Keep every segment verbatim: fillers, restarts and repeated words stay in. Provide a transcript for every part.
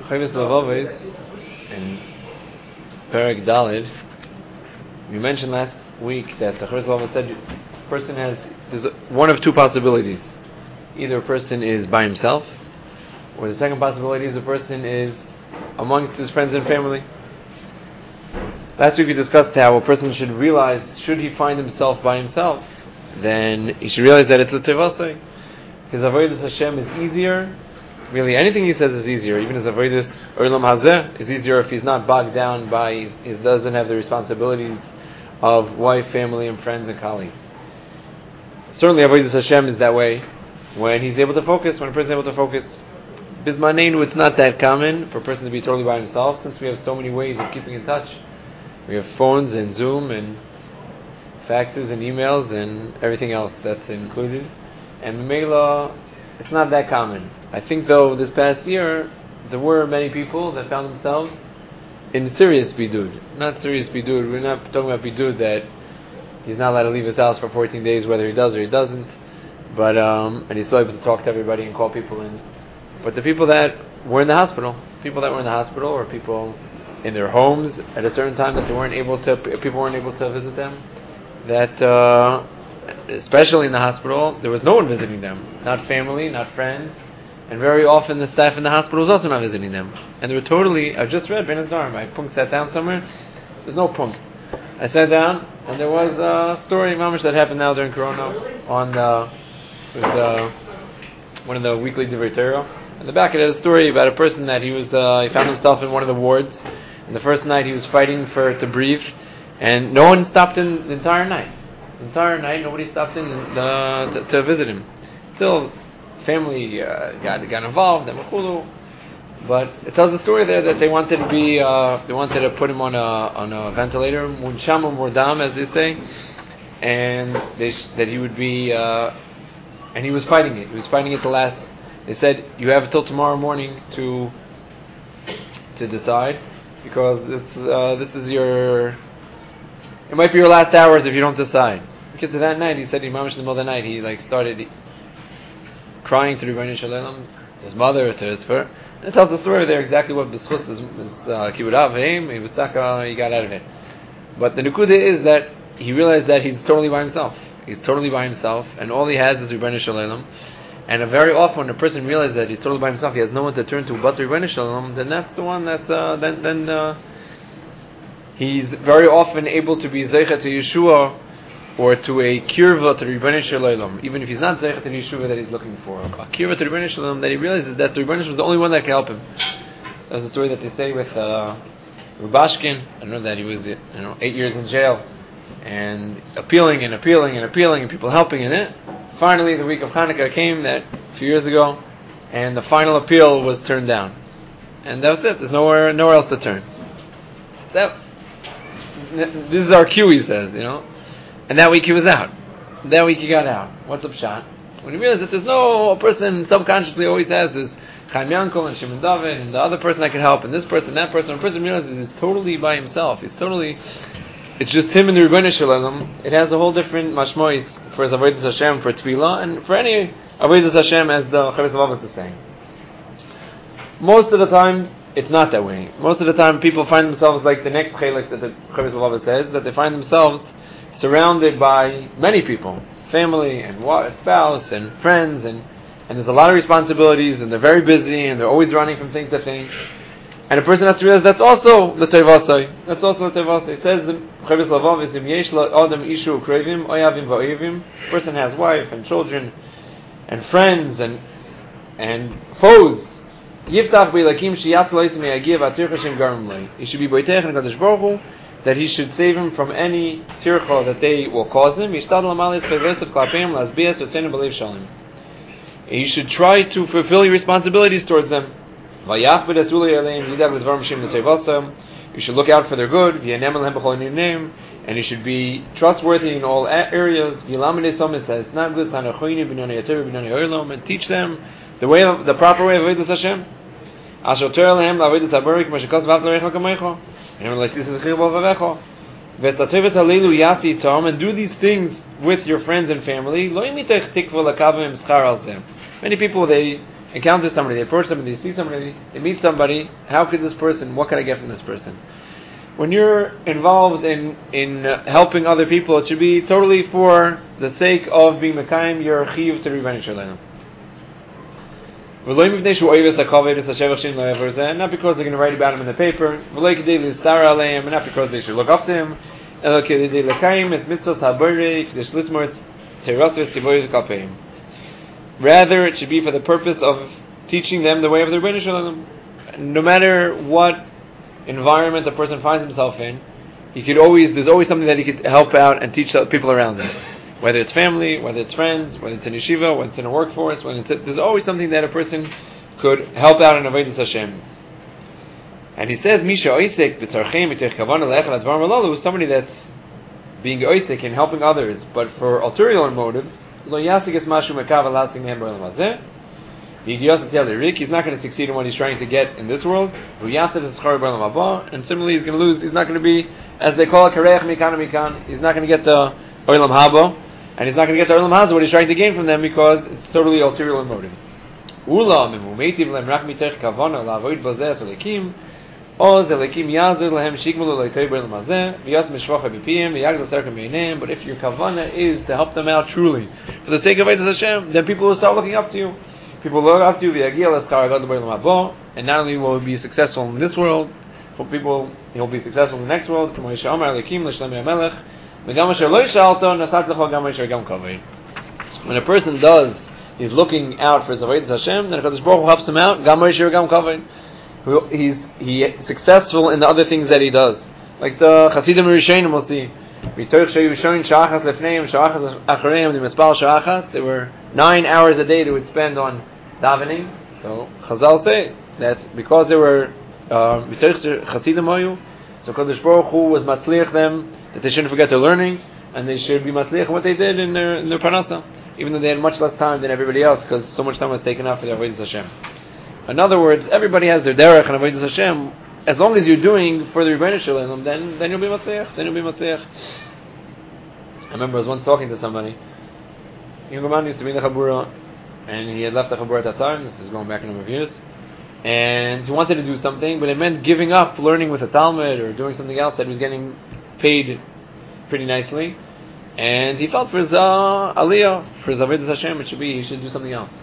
Chavis Lavavis in Perek Dalid, we mentioned last week that the Chavis Lavavis said a person has there's one of two possibilities. Either a person is by himself, or the second possibility is a person is amongst his friends and family. Last week we discussed how a person should realize, should he find himself by himself, then he should realize that it's a tevasai. His avodas Hashem is easier. Really, anything he says is easier. Even his avodas Olam Hazeh is easier if he's not bogged down by, he doesn't have the responsibilities of wife, family, and friends and colleagues. Certainly, avodas Hashem is that way when he's able to focus. When a person is able to focus, Bismaneinu, it's not that common for a person to be totally by himself, since we have so many ways of keeping in touch. We have phones and Zoom and faxes and emails and everything else that's included. And Mela, it's not that common. I think though this past year there were many people that found themselves in serious bidud. Not serious bidud. We're not talking about bidud that he's not allowed to leave his house for fourteen days, whether he does or he doesn't. But um, and he's still able to talk to everybody and call people in. But the people that were in the hospital, people that were in the hospital, or people in their homes at a certain time that they weren't able to, people weren't able to visit them. That, uh, especially in the hospital, there was no one visiting them. Not family, not friends. And very often the staff in the hospital was also not visiting them. And they were totally, I just read Ben Azar, my punk sat down somewhere, there's no punk. I sat down, and there was a story, mamash, that happened now during Corona, on the, it was, uh, one of the weekly Divrei Torah. In the back it had a story about a person that he was, uh, he found himself in one of the wards, and the first night he was fighting for to breathe, and no one stopped in the entire night. The entire night, nobody stopped in uh, to, to visit him. Still, family uh, got got involved, but it tells a story there that they wanted to be, uh, they wanted to put him on a on a ventilator, munsham mordam, as they say, and they sh- that he would be, uh, and he was fighting it. He was fighting it to last. They said you have until tomorrow morning to to decide, because this uh, this is your, it might be your last hours if you don't decide. Because of that night, he said, Imam in the middle of the night, he like started crying to Rebbeinu Shalom, his mother, to his fur. And it tells the story there exactly what the schus is. Kibbud Avim, he was stuck, uh, he got out of it. But the nukuda is that he realized that he's totally by himself. He's totally by himself, and all he has is Rebbeinu Shalom. And very often, when a person realizes that he's totally by himself, he has no one to turn to but Rebbeinu Shalom, then that's the one that's, uh, then, then uh, he's very often able to be Zeicha to Yeshua, or to a kirva to Rebbeinu Shalom, even if he's not Zeicha to Yeshua that he's looking for. A kirva to Rebbeinu Shalom, that he realizes that the Rebbeinu Shalom is the only one that can help him. That's the story that they say with uh, Rubashkin. I know that he was, you know, eight years in jail, and appealing and appealing and appealing, and people helping in it. Finally, the week of Hanukkah came that a few years ago, and the final appeal was turned down, and that was it. There's nowhere, nowhere else to turn. That, this is our cue, he says, you know. And that week he was out. That week he got out. What's up, Shah? When he realized that there's no person subconsciously always has this Chaim Yankel and Shimon David and the other person that can help, and this person, that person. When a person realizes he's totally by himself, he's totally, it's just him and the Rebbeinu Shalom. It has a whole different mashmois for his avodas Hashem, for tefillah, and for any avodas Hashem, as the Chavis Lavavis is saying. Most of the time, it's not that way. Most of the time, people find themselves like the next chelik that the Chavis Lavavis says, that they find themselves surrounded by many people, family and spouse and friends, and, and there's a lot of responsibilities, and they're very busy, and they're always running from thing to thing. And a person has to realize that's also the tevasai. That's also the tevasai. It says the Chavis Lavavis, Im yesh adam ishu krevim oyavim va'oyevim. Person has wife and children and friends and and foes. Yiftach beilakim shiyat loisim yagiv atir Hashem garim lei. He should be boitech and Kadosh Baruch Hu, that he should save him from any tircha that they will cause him. He should try to fulfill your responsibilities towards them. You should look out for their good, and you should be trustworthy in all areas, and teach them the way of, the proper way of Avodas Hashem. And do these things with your friends and family. Many people, they encounter somebody, they approach somebody, they see somebody, they meet somebody. How could this person? What can I get from this person? When you're involved in in uh, helping other people, it should be totally for the sake of being mekayim your chiyuv to Rebbeinu Shalom. Not because they're going to write about him in the paper, and not because they should look up to him. Rather, it should be for the purpose of teaching them the way of the Rebbeinu Shalom. No matter what environment a person finds himself in, he could always there's always something that he could help out and teach people around him. Whether it's family, whether it's friends, whether it's in yeshiva, whether it's in a workforce, whether it's, there's always something that a person could help out in avodas Hashem. And he says, Misha Oisek b'tzarchem b'tech kavanah le'echad advar malalu, somebody that's being Oisek in helping others, but for ulterior motives, lo yasik es mashu mekav alasing mehem b'olam hazeh. He's not going to succeed in what he's trying to get in this world. And similarly, he's going to lose. He's not going to be, as they call it, kareach mikan mikan. He's not going to get the olam haba, and he's not going to get the olam hazeh, what he's trying to gain from them, because it's totally ulterior motive. But if your kavanah is to help them out truly, for the sake of Hashem, then people will start looking up to you. People look up to you, and not only will he be successful in this world, but people he will be successful in the next world. When a person does, he's looking out for his avodas Hashem, then Hakadosh Baruch Hu helps him out. He's he successful in the other things that he does, like the Chasidim Rishonim will see. There were nine hours a day they would spend on davening. So Chazal say that because they were Chasidim Moyu, so Kadosh Baruch Hu was matzliach them that they shouldn't forget their learning, and they should be matzliach in what they did in their in their parnasa, even though they had much less time than everybody else, because so much time was taken up for their avodas Hashem. In other words, everybody has their derech and avodas Hashem. As long as you're doing for the Rebbeinu Shalom, then then you'll be matzliach. Then you'll be matzliach. I remember I was once talking to somebody. Younger man used to be in the Chabura, and he had left the Chabura at that time. This is going back a number of years. And he wanted to do something, but it meant giving up learning with a Talmud or doing something else that was getting paid pretty nicely. And he felt for his uh, aliyah, for his avodas Hashem, it should be, he should do something else.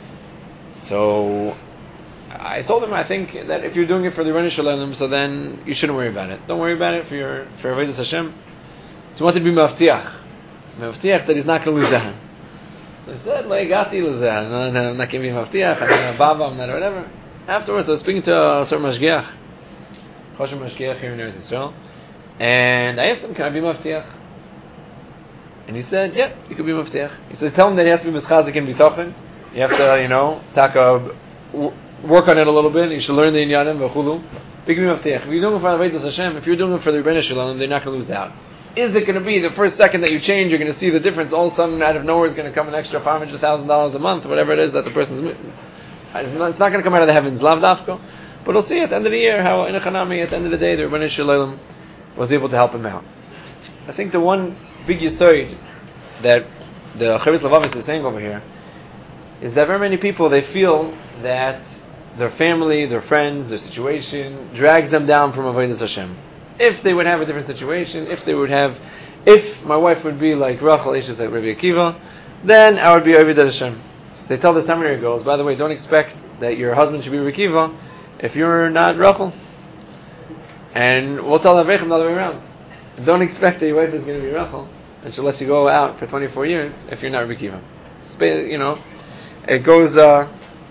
So I told him, I think that if you're doing it for the Rebbeinu Shalom, so then you shouldn't worry about it. Don't worry about it for your for avodas Hashem. So he wanted to be maftiach. Maftiach that he's not going to lose that. So I said, like, Gati lose that. No, no, I'm not going to be maftiach. I'm not a baba, I'm not whatever. Afterwards, I was speaking to a certain mashgiach, Choshev mashgiach here in Eretz Yisrael, and I asked him, can I be maftiach? And he said, yeah, you could be maftiach. He said, tell him that he has to be mischazik and bitochen. You have to, you know, taka, work on it a little bit. You should learn the inyanim v'chulu. Be maftiach. If you're doing it for avodas Hashem, if you're doing it for the Rebbeinu Shalom, they're not going to lose out. Is it going to be the first second that you change, you're going to see the difference? All of a sudden, out of nowhere, is going to come an extra five hundred thousand dollars a month, whatever it is that the person's. It's not, it's not going to come out of the heavens, lav dafko. But we'll see at the end of the year how in a Chanami, at the end of the day, the Rebbeinu Shalom was able to help him out. I think the one big yisoid that the Chavis Lavavis is saying over here is that very many people, they feel that their family, their friends, their situation drags them down from avodas Hashem. If they would have a different situation, if they would have, if my wife would be like Rachel, Isha, like Rabbi Akiva, then I would be avodas Hashem. They tell the seminary girls, by the way, don't expect that your husband should be Rabbi Akiva if you're not Rachel. And we'll tell Avrechem the other way around. Don't expect that your wife is going to be Rachel and she'll let you go out for twenty-four years if you're not Rabbi Akiva. You know, it goes, uh,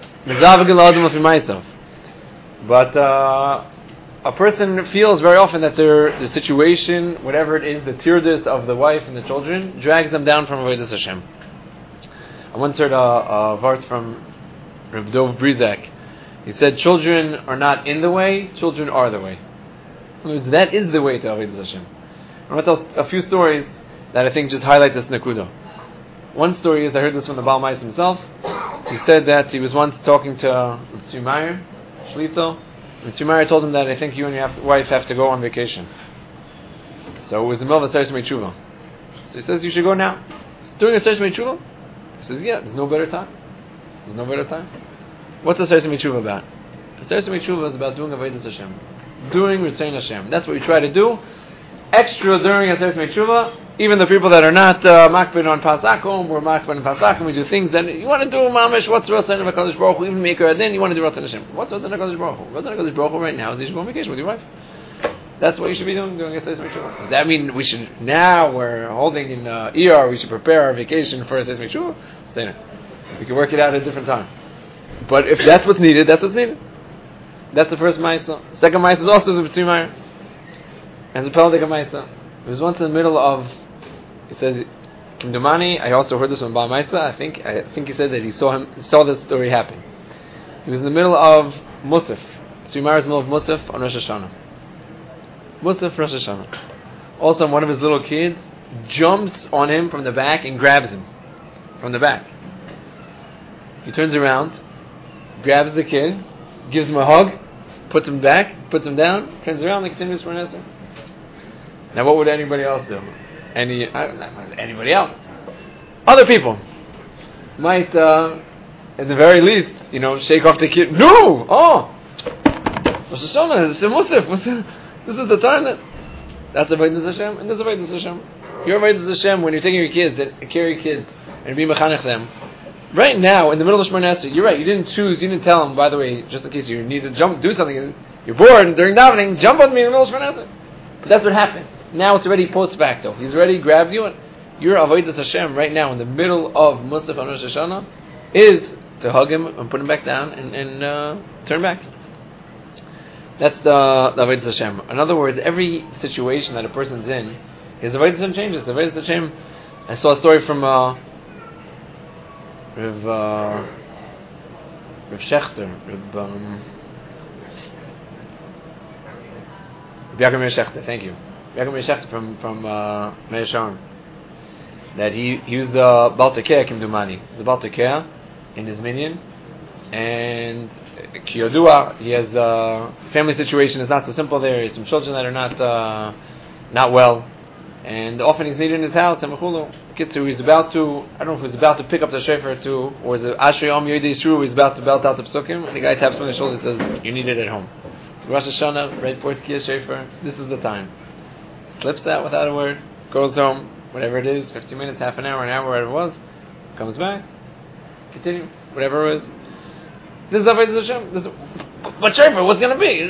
but uh, a person feels very often that their the situation, whatever it is, the tirdus of the wife and the children, drags them down from avodas Hashem. I once heard a, a vart from Reb Dov Brizak. He said, children are not in the way, children are the way. In other words, that is the way to avodas Hashem. I'm going to tell a few stories that I think just highlight this nakuda. One story is, I heard this from the Baal Mais himself. He said that he was once talking to Tzvi Meyer, Shlito, and Tzvi Meyer told him that I think you and your wife have to go on vacation. So it was the middle of a Seres Meitzhuva. So he says, you should go now. During a Seres Meitzhuva? He says, yeah, there's no better time. There's no better time. What's the Aseret Mitzvah about? The Aseret Mitzvah is about doing Avodas Hashem, doing Ritzayin Hashem. That's what we try to do. Extra during Aseret Mitzvah, even the people that are not uh, makbid on Pasakum, or makbid on Pasakum, we do things. Then you want to do Mamish. What's Ritzayin Hakadosh Baruch Hu? Even make her. Then you want to do Ritzayin Hashem. What's Ritzayin Hakadosh Baruch Hu? Ritzayin Hakadosh Baruch Hu right now is you should go on vacation with your wife. That's what you should be doing, doing Aseret Mitzvah. Does that mean we should, now we're holding in uh, E R, we should prepare our vacation for Aseret Mitzvah? Say no. We can work it out at a different time. But if that's what's needed, that's what's needed. That's the first Maisa. Second Maisa is also the B'tzim Meir. And the Peldik Maisa. It was once in the middle of, it says, Kimdumani, I also heard this from Baal Maisa, I think, I think he said that he saw him, saw this story happen. He was in the middle of Musaf. B'tzim Meir is in the middle of Musaf on Rosh Hashanah. Musaf Rosh Hashanah. Also, one of his little kids jumps on him from the back and grabs him from the back. He turns around, grabs the kid, gives him a hug, puts him back, puts him down, turns around and continues for an answer. Now, what would anybody else do? Any uh, not anybody else? Other people might, uh, at the very least, you know, shake off the kid. No, oh, Rosh Hashanah, it's a Musaf. This is the time that that's Avodas Hashem, and this is Avodas Hashem. Your Avodas Hashem when you're taking your kids and carry your kids and be mechanech them. Right now, in the middle of Shemona Esrei, you're right. You didn't choose. You didn't tell them. By the way, just in case you need to jump, do something. You're bored during davening. Jump on me in the middle of Shemona Esrei. But that's what happened. Now it's already post facto. He's already grabbed you, and your Avodas Hashem right now in the middle of Musaf on Rosh Hashanah is to hug him and put him back down and, and uh, turn back. That's the, the Avodas Hashem. In other words, every situation that a person's in, his Avodas Hashem changes. The Avodas Hashem. I saw a story from uh, Rav, uh, Rav Shechter, Rav, um, Rav Yaakov Meir Shechter. Thank you, Yaakov Meir Shechter from from uh, Meir Sharon. That he he was the Baal Tekeh Kimdumani. He's the Baal Tekeh in his minyan, and Kiyodua, he has a uh, family situation is not so simple there. He has some children that are not uh, not well, and often he's needed in his house. And Mechulu gets to, he's about to, I don't know if he's about to pick up the shofar to, or is it Ashrei Om Yodei Yisru, he's about to belt out the psukim, and the guy taps him on the shoulder and says, "You need it at home." So Rosh Hashanah, right before Tkiyah shofar, this is the time. Slips out without a word, goes home, whatever it is, fifteen minutes, half an hour, an hour, whatever it was, comes back, continue, whatever it was. This is Avodas Hashem. This is, but shofar, what's going to be?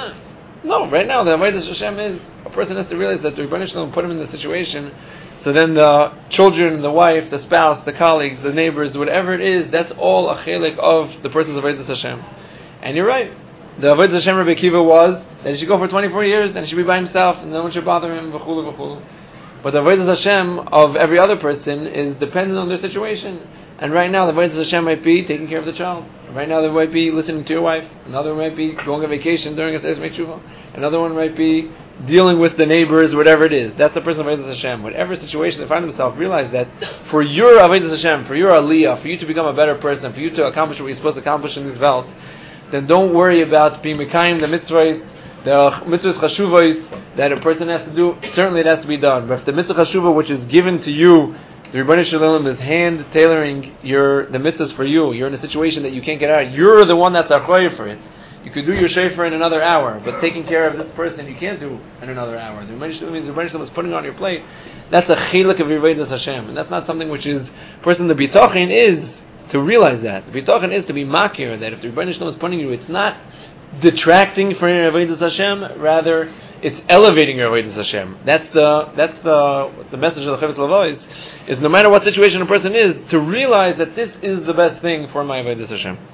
No, right now the Avodas Hashem is a person has to realize that the Rebbeinu Shalom put him in the situation. So then the children, the wife, the spouse, the colleagues, the neighbors, whatever it is, that's all a chelik of the person's Avodas Hashem. And you're right. The Avodas Hashem Rabbi Akiva was that he should go for twenty-four years and he should be by himself and no one should bother him. V'chulu v'chulu. But the Avodas Hashem of every other person is dependent on their situation. And right now, the Avodas Hashem might be taking care of the child. Right now, they might be listening to your wife. Another might be going on vacation during a Aseret Mitzvah. Another one might be dealing with the neighbors, whatever it is. That's the person of Avodas Hashem. Whatever situation they find themselves, realize that for your Avodas Hashem, for your Aliyah, for you to become a better person, for you to accomplish what you're supposed to accomplish in this world, then don't worry about being Mekayim, the mitzvahs, the mitzvahs chashuvos that a person has to do. Certainly it has to be done. But if the mitzvah chashuvah which is given to you, the Rebbeinu Shalom is hand tailoring your the mitzvahs for you. You're in a situation that you can't get out. You're the one that's achoyer for it. You could do your shofar in another hour, but taking care of this person you can't do in another hour. The Rebbeinu Shalom means the Rebbeinu Shalom is putting it on your plate. That's a chiluk of Avodas Hashem, and that's not something which is person the bitachin is to realize that. The bitachin is to be makir that if the Rebbeinu Shalom is putting you, it's not detracting from your Avodas Hashem, rather it's elevating your Avodas Hashem. That's the that's the the message of the Chavetz Lavo is, is no matter what situation a person is, to realize that this is the best thing for my Avodas Hashem.